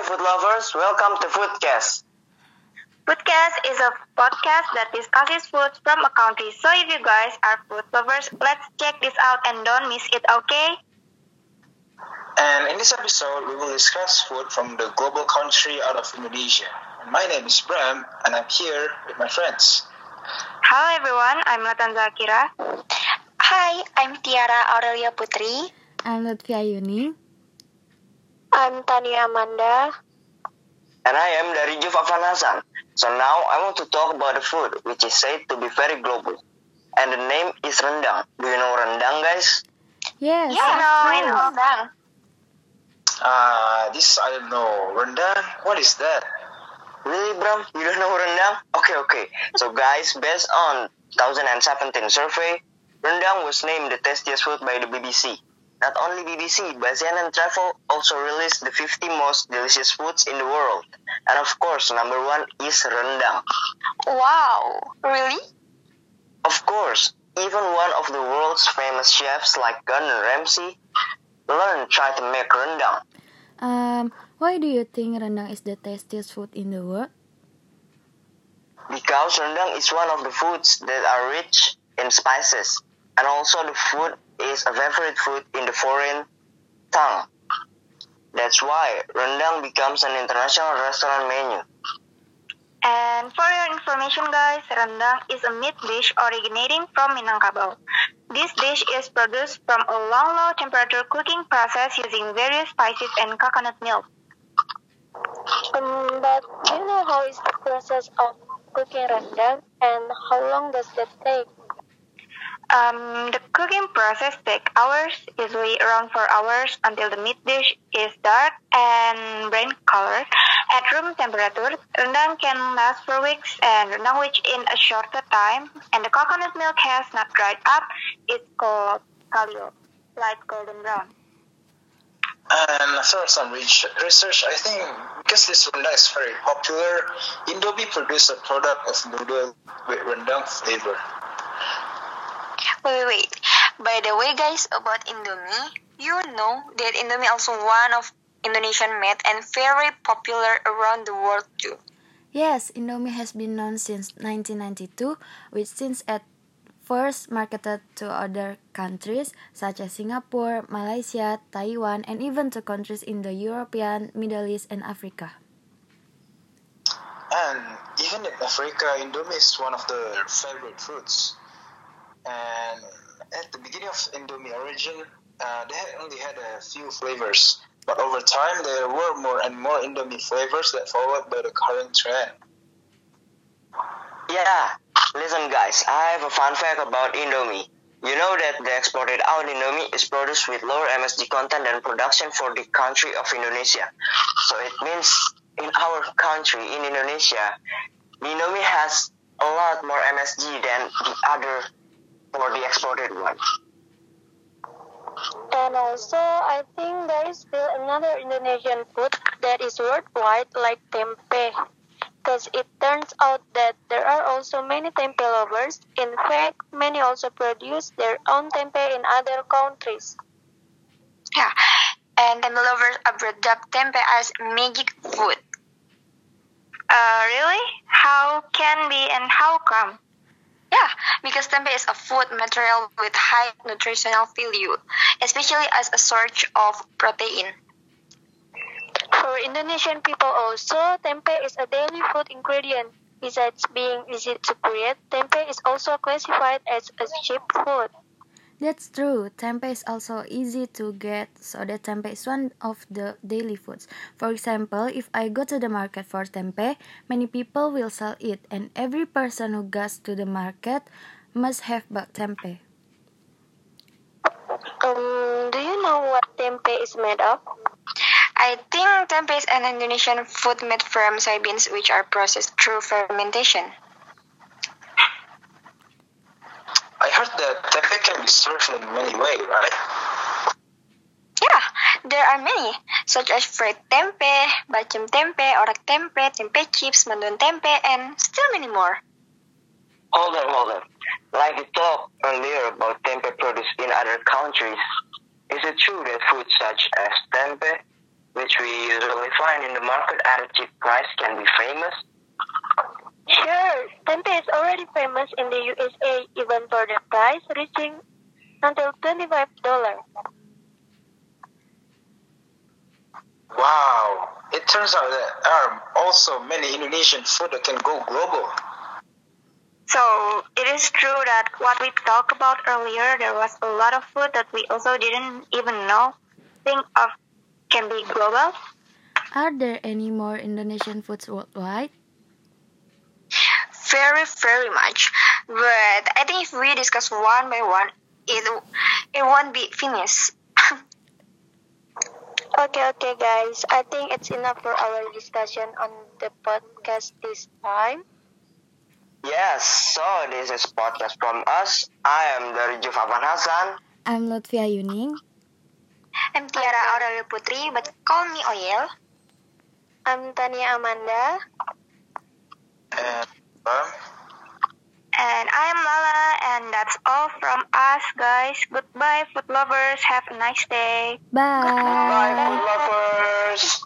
food lovers, welcome to Foodcast. Foodcast is a podcast that discusses foods from a country. So if you guys are food lovers, let's check this out and don't miss it, okay? And in this episode, we will discuss food from the global country out of Indonesia. And my name is Bram, and I'm here with my friends. Hello everyone, I'm Latan Zakira. Hi, I'm Tiara Aurelia Putri. I'm Lutfia Yuni. I'm Tania Amanda. And I am dari Afan Hasan. So now I want to talk about the food, which is said to be very global. And the name is rendang. Do you know rendang, guys? Yes. I know. Rendang. This I don't know. Rendang? What is that? Really, Bram? You don't know rendang? Okay. So guys, based on 2017 survey, rendang was named the tastiest food by the BBC. Not only BBC, but CNN Travel also released the 50 most delicious foods in the world. And of course, number one is rendang. Wow, really? Of course, even one of the world's famous chefs like Gordon Ramsay tried to make rendang. Why do you think rendang is the tastiest food in the world? Because rendang is one of the foods that are rich in spices. And also the food is a favorite food in the foreign tongue. That's why rendang becomes an international restaurant menu. And for your information guys, rendang is a meat dish originating from Minangkabau. This dish is produced from a long low temperature cooking process using various spices and coconut milk. But do you know how is the process of cooking rendang and how long does that take? The cooking process takes hours, usually around 4 hours, until the meat dish is dark and brown color. At room temperature, rendang can last for weeks, and rendang which in a shorter time, and the coconut milk has not dried up, is called kalio, light golden brown. And after some research, I think because this rendang is very popular, Indomie produced a product of noodle with rendang flavor. Wait. By the way, guys, about Indomie, you know that Indomie also one of Indonesian made and very popular around the world too. Yes, Indomie has been known since 1992, which since at first marketed to other countries such as Singapore, Malaysia, Taiwan, and even to countries in the European, Middle East, and Africa. And even in Africa, Indomie is one of their favorite foods. And at the beginning of Indomie origin, they only had a few flavors. But over time, there were more and more Indomie flavors that followed by the current trend. Yeah, listen guys, I have a fun fact about Indomie. You know that the exported out Indomie is produced with lower MSG content than production for the country of Indonesia. So it means in our country, in Indonesia, the Indomie has a lot more MSG than the other for the exported one. And also, I think there is still another Indonesian food that is worldwide like tempe. Because it turns out that there are also many tempe lovers. In fact, many also produce their own tempe in other countries. Yeah, and tempe lovers abroad dub tempe as magic food. Really? How can be and how come? Yeah, because tempeh is a food material with high nutritional value, especially as a source of protein. For Indonesian people also, tempeh is a daily food ingredient. Besides being easy to create, tempeh is also classified as a cheap food. That's true. Tempeh is also easy to get, so that tempeh is one of the daily foods. For example, if I go to the market for tempeh, many people will sell it, and every person who goes to the market must have bought tempeh. Do you know what tempeh is made of? I think tempeh is an Indonesian food made from soybeans which are processed through fermentation. I heard that tempeh can be served in many ways, right? Yeah, there are many, such as fried tempeh, bacem tempeh, orak tempeh, tempeh chips, mendoan tempeh, and still many more. Hold on. Like you talked earlier about tempeh produced in other countries, is it true that foods such as tempeh, which we usually find in the market at a cheap price can be famous? Sure, tempeh is already famous in the USA even for the price reaching until $25. Wow, it turns out that there are also many Indonesian food that can go global. So it is true that what we talked about earlier, there was a lot of food that we also didn't even think of can be global. Are there any more Indonesian foods worldwide? Very, very much. But I think if we discuss one by one, it won't be finished. Okay, guys. I think it's enough for our discussion on the podcast this time. Yes, so this is podcast from us. I am dari Jufavan Hasan. I'm Lutfia Yuning. I'm Tiara Aurelia Putri, but call me Oyel. I'm Tania Amanda. And I am Lala, and that's all from us, guys. Goodbye, food lovers. Have a nice day. Bye. Bye, food lovers.